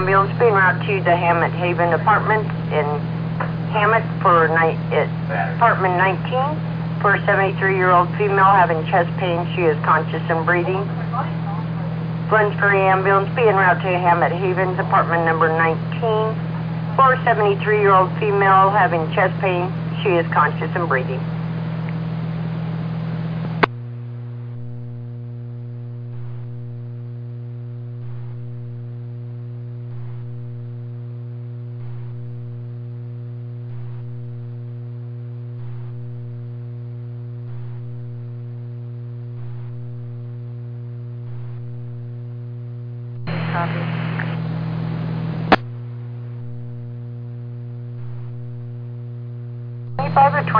ambulance being routed to the Hammett Haven Apartments in Hammett for apartment 19 for a 73-year-old female having chest pain. She is conscious and breathing. Glen Ferry ambulance being routed to Hammett Havens, apartment number 19 for a 73-year-old female having chest pain. She is conscious and breathing. Copy. 25 or 20.